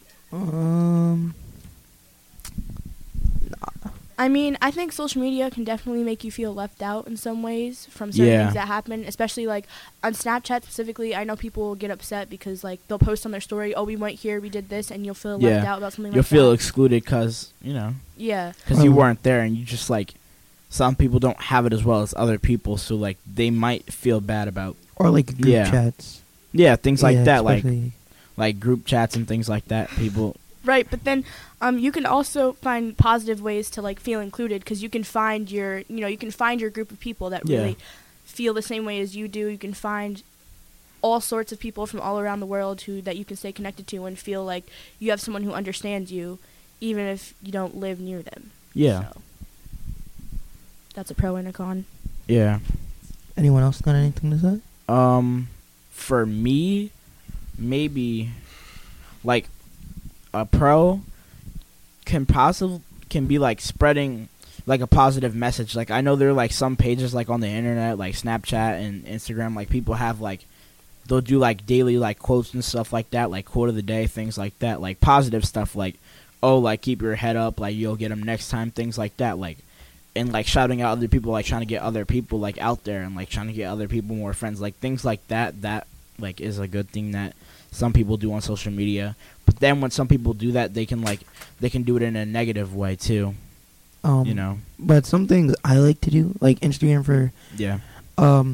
I mean, I think social media can definitely make you feel left out in some ways from certain things that happen, especially like on Snapchat specifically. I know people will get upset because like they'll post on their story, "Oh, we went here, we did this," and you'll feel left out about something. You'll feel excluded because because you weren't there, and you just like some people don't have it as well as other people, so like they might feel bad about or like group chats. Yeah, things like that, like group chats and things like that. People. Right, but then you can also find positive ways to like feel included, because you can find your group of people that really feel the same way as you do. You can find all sorts of people from all around the world that you can stay connected to and feel like you have someone who understands you, even if you don't live near them. Yeah. So that's a pro and a con. Yeah. Anyone else got anything to say? For me, maybe like a pro can be like spreading like a positive message. Like I know there are like some pages like on the internet, like Snapchat and Instagram, like people have like they'll do like daily like quotes and stuff like that, like quote of the day, things like that, like positive stuff, like, oh, like keep your head up, like you'll get them next time, things like that, like, and like shouting out other people, like trying to get other people like out there and like trying to get other people more friends, like things like that like is a good thing that some people do on social media. But then when some people do that, they can do it in a negative way too. But some things I like to do, like Instagram for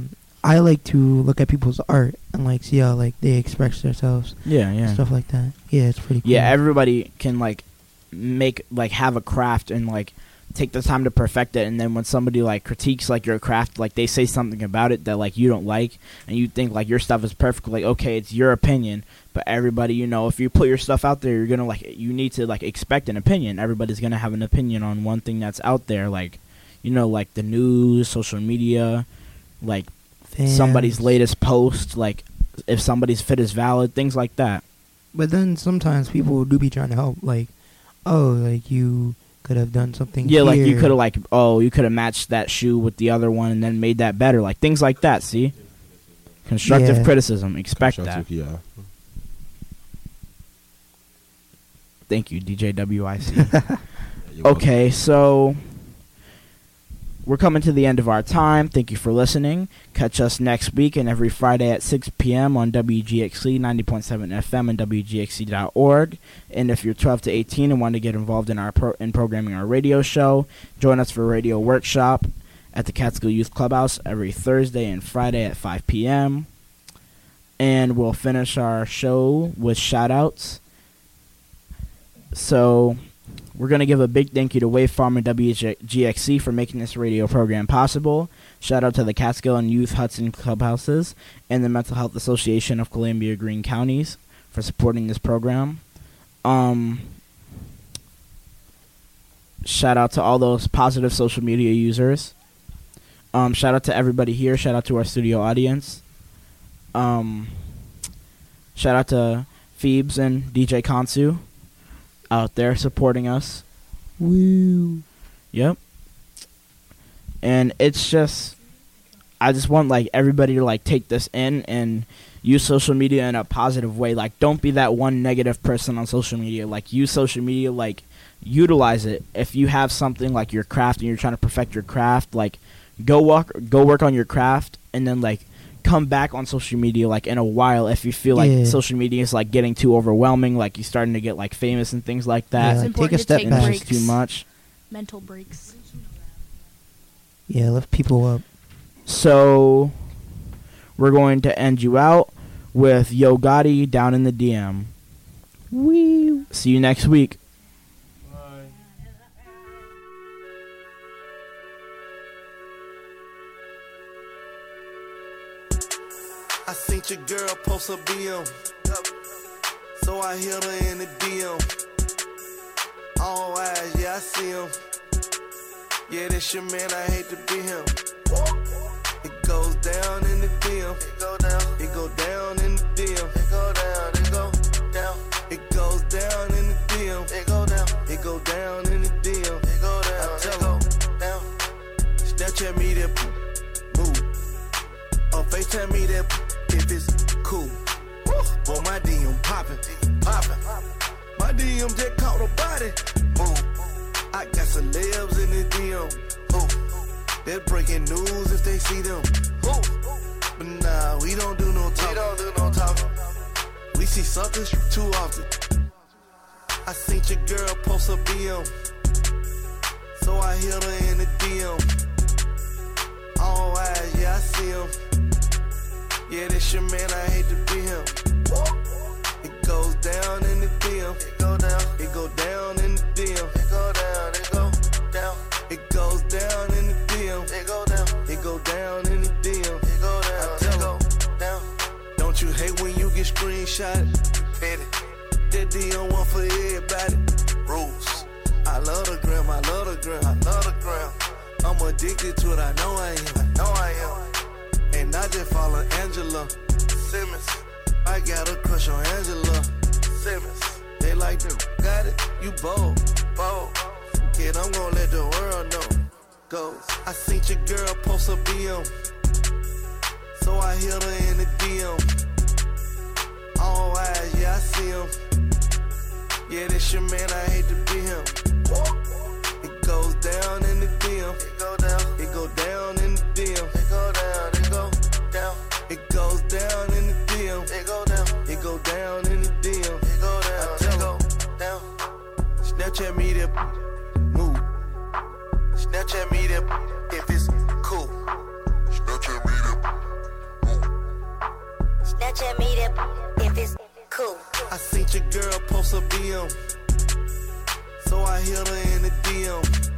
I like to look at people's art and like see how like they express themselves. Yeah. Stuff like that. Yeah, it's pretty cool. Yeah, everybody can like make like have a craft and like take the time to perfect it, and then when somebody like critiques like your craft, like they say something about it that like you don't like and you think like your stuff is perfect, like okay, it's your opinion, but everybody, you know, if you put your stuff out there, you're gonna like, you need to like expect an opinion. Everybody's gonna have an opinion on one thing that's out there, like, you know, like the news, social media, like somebody's latest post, like if somebody's fit is valid, things like that. But then sometimes people do be trying to help, like, oh, like you could have done something. Yeah, here. like you could have, like, oh, you could have matched that shoe with the other one and then made that better, like things like that. See, constructive criticism. Expect that. Yeah. Thank you, DJ WIC. Okay, so we're coming to the end of our time. Thank you for listening. Catch us next week and every Friday at 6 p.m. on WGXC 90.7 FM and WGXC.org. And if you're 12 to 18 and want to get involved in our in programming our radio show, join us for a radio workshop at the Catskill Youth Clubhouse every Thursday and Friday at 5 p.m. And we'll finish our show with shout-outs. So we're going to give a big thank you to Wave Farm and WGXC for making this radio program possible. Shout out to the Catskill and Youth Hudson Clubhouses and the Mental Health Association of Columbia-Greene Counties for supporting this program. Shout out to all those positive social media users. Shout out to everybody here. Shout out to our studio audience. Shout out to Phoebes and DJ Kansu out there supporting us. Woo. Yep. And it's just, I just want like everybody to like take this in and use social media in a positive way. Like, don't be that one negative person on social media. Like, use social media, like utilize it. If you have something like your craft and you're trying to perfect your craft, like go work on your craft and then like come back on social media like in a while if you feel like social media is like getting too overwhelming, like you're starting to get like famous and things like that. Yeah, like, take a step back. It's too much. Mental breaks. Yeah, lift people up. So we're going to end you out with Yo Gotti, Down in the DM. Wee. See you next week. I seen your girl post a BM, so I hit her in the DM. All eyes, yeah, I see him. Yeah, that's your man, I hate to be him. It goes down in the DM. It go down. It go down in the DM. It go down. It go down. It goes down in the DM. It go down. It go down in the DM. It go down. I tell her down. Snapchat me that move. Or FaceTime me that if it's cool. Boy, my DM poppin'. My DM just caught a body. Move. I got celebs in the DM. They're breaking news if they see them. But nah, we don't do no talking. We see suckers too often. I seen your girl post a BM, so I hit her in the DM. All eyes, yeah, I see him. Yeah, that's your man, I hate to be him. It goes down in the DM. It go down. It go down in the DM. It go down. It go down. It goes down in the DM. It go down. It go down in the DM. It go down. I tell go down. Don't you hate when you get screenshotted? Petty. That DM one for everybody. Rules. I love the gram. I love the gram. I love the gram. I'm addicted to it. I know I am. I know I am. And I just follow Angela Simmons. I got a crush on Angela Simmons. They like them. Got it. You bold. Kid, I'm gonna let the world know. Goes. I seen your girl post a BM, so I hit her in the DM. All eyes, yeah, I see him. Yeah, that's your man, I hate to be him. It goes down in the DM. It go down. It go down in the DM. It go down. It go down. It goes down in the DM. It go down. It go down in the DM. It go down. I tell go down. Snapchat me that move. Snapchat me that if it's cool. Snapchat me that Snapchat me that if it's cool. I seen your girl post a BM, so I hit her in the DM.